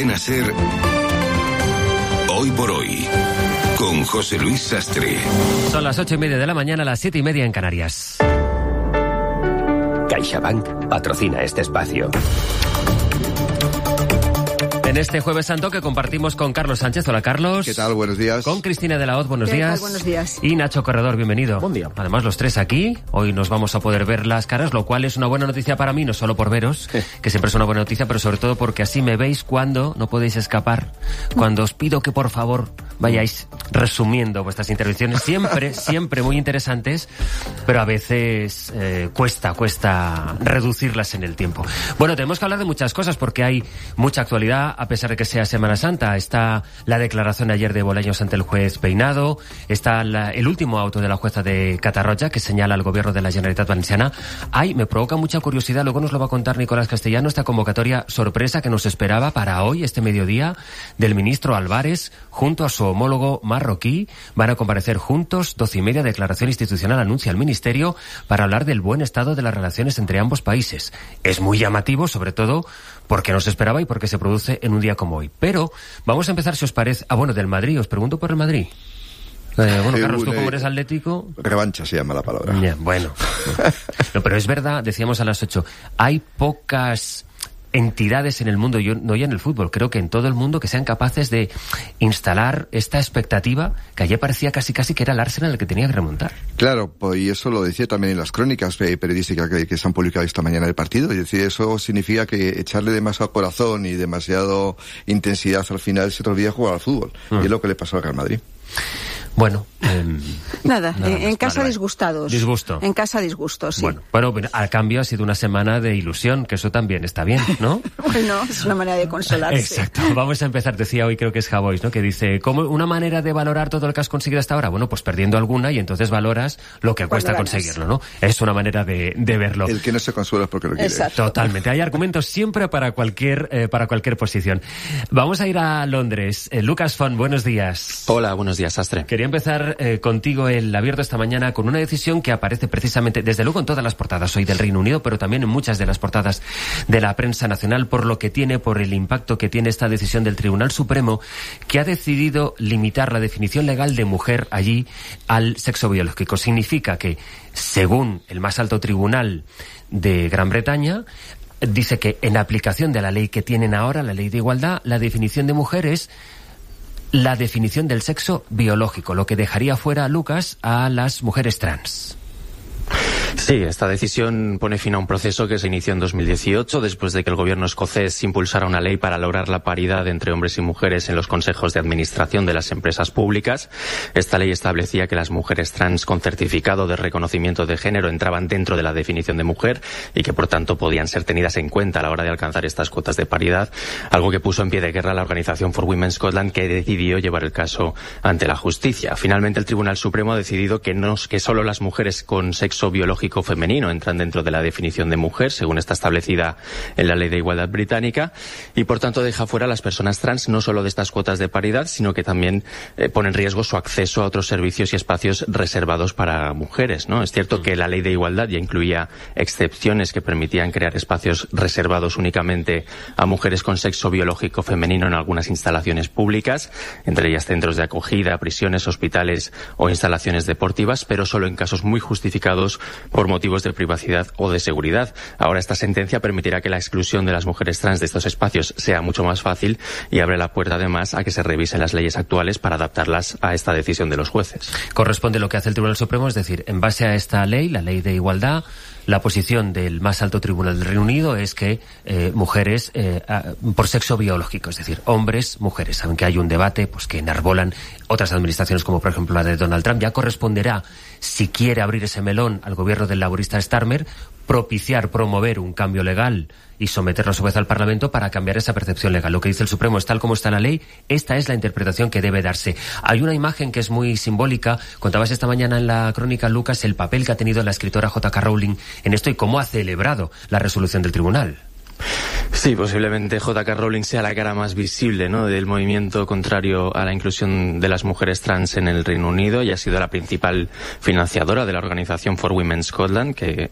Cadena SER, Hoy por Hoy, con José Luis Sastre. Son las 8:30 de la mañana, las 7:30 en Canarias. CaixaBank patrocina este espacio. En este Jueves Santo que compartimos con Carlos Sánchez. Hola, Carlos. ¿Qué tal? Buenos días. Con Cristina de la Hoz. Buenos días. Buenos días. Y Nacho Corredor, bienvenido. Buen día. Además, los tres aquí. Hoy nos vamos a poder ver las caras, lo cual es una buena noticia para mí, no solo por veros, que siempre es una buena noticia, pero sobre todo porque así me veis cuando no podéis escapar. Cuando os pido que, por favor, vayáis resumiendo vuestras intervenciones. Siempre muy interesantes, pero a veces cuesta reducirlas en el tiempo. Bueno, tenemos que hablar de muchas cosas porque hay mucha actualidad. A pesar de que sea Semana Santa, está la declaración ayer de Bolaños ante el juez Peinado, está el último auto de la jueza de Catarroja que señala al gobierno de la Generalitat Valenciana. Me provoca mucha curiosidad, luego nos lo va a contar Nicolás Castellano, esta convocatoria sorpresa que nos esperaba para hoy, este mediodía, del ministro Álvarez, junto a su homólogo marroquí. Van a comparecer juntos, 12:30, declaración institucional, anuncia el ministerio, para hablar del buen estado de las relaciones entre ambos países. Es muy llamativo, sobre todo porque no se esperaba y porque se produce en un día como hoy. Pero vamos a empezar, si os parece... del Madrid. Os pregunto por el Madrid. Carlos, tú como eres atlético... Revancha se llama la palabra. Bueno. No, pero es verdad, decíamos a las 8, hay pocas entidades en el mundo, no ya en el fútbol, creo que en todo el mundo, que sean capaces de instalar esta expectativa que ayer parecía casi que era el Arsenal el que tenía que remontar. Claro, pues, y eso lo decía también en las crónicas periodísticas que se han publicado esta mañana del partido. Es decir, eso significa que echarle demasiado corazón y demasiado intensidad al final se te olvida jugar al fútbol. Y es lo que le pasó al Real Madrid. Bueno, nada en casa vale. Disgustados. Disgusto. En casa disgustos, sí. Bueno, al cambio ha sido una semana de ilusión, que eso también está bien, ¿no? Bueno, es una manera de consolarse. Exacto. Vamos a empezar, decía hoy, creo que es Javois, ¿no? Que dice, ¿cómo una manera de valorar todo lo que has conseguido hasta ahora? Bueno, pues perdiendo alguna y entonces valoras lo que cuesta conseguirlo, ¿no? Es una manera de verlo. El que no se consuela es porque lo quiere. Exacto. Totalmente. Hay argumentos siempre para cualquier posición. Vamos a ir a Londres. Lucas Font, buenos días. Hola, buenos días, Sastre. Quería empezar contigo el abierto esta mañana con una decisión que aparece precisamente, desde luego en todas las portadas hoy del Reino Unido, pero también en muchas de las portadas de la prensa nacional, por el impacto que tiene esta decisión del Tribunal Supremo, que ha decidido limitar la definición legal de mujer allí al sexo biológico. Significa que, según el más alto tribunal de Gran Bretaña, dice que en aplicación de la ley que tienen ahora, la ley de igualdad, la definición de mujer es la definición del sexo biológico, lo que dejaría fuera, Lucas, a las mujeres trans. Sí, esta decisión pone fin a un proceso que se inició en 2018 después de que el gobierno escocés impulsara una ley para lograr la paridad entre hombres y mujeres en los consejos de administración de las empresas públicas. Esta ley establecía que las mujeres trans con certificado de reconocimiento de género entraban dentro de la definición de mujer y que por tanto podían ser tenidas en cuenta a la hora de alcanzar estas cuotas de paridad, algo que puso en pie de guerra la organización For Women Scotland, que decidió llevar el caso ante la justicia. Finalmente el Tribunal Supremo ha decidido que solo las mujeres con sexo biológico femenino entran dentro de la definición de mujer, según está establecida en la Ley de Igualdad británica, y por tanto deja fuera a las personas trans no solo de estas cuotas de paridad, sino que también pone en riesgo su acceso a otros servicios y espacios reservados para mujeres, ¿no? Es cierto que la Ley de Igualdad ya incluía excepciones que permitían crear espacios reservados únicamente a mujeres con sexo biológico femenino en algunas instalaciones públicas, entre ellas centros de acogida, prisiones, hospitales o instalaciones deportivas, pero solo en casos muy justificados por motivos de privacidad o de seguridad. Ahora esta sentencia permitirá que la exclusión de las mujeres trans de estos espacios sea mucho más fácil y abre la puerta además a que se revisen las leyes actuales para adaptarlas a esta decisión de los jueces. Corresponde lo que hace el Tribunal Supremo, es decir, en base a esta ley, la Ley de Igualdad, la posición del más alto tribunal del Reino Unido es que mujeres por sexo biológico, es decir, hombres, mujeres. Saben que hay un debate pues que enarbolan otras administraciones, como por ejemplo la de Donald Trump. Ya corresponderá, si quiere abrir ese melón al gobierno del laborista Starmer, promover un cambio legal y someterlo a su vez al Parlamento para cambiar esa percepción legal. Lo que dice el Supremo es tal como está la ley, esta es la interpretación que debe darse. Hay una imagen que es muy simbólica. Contabas esta mañana en la crónica, Lucas, el papel que ha tenido la escritora J.K. Rowling en esto y cómo ha celebrado la resolución del tribunal. Sí, posiblemente J.K. Rowling sea la cara más visible, ¿no?, del movimiento contrario a la inclusión de las mujeres trans en el Reino Unido, y ha sido la principal financiadora de la organización For Women Scotland, que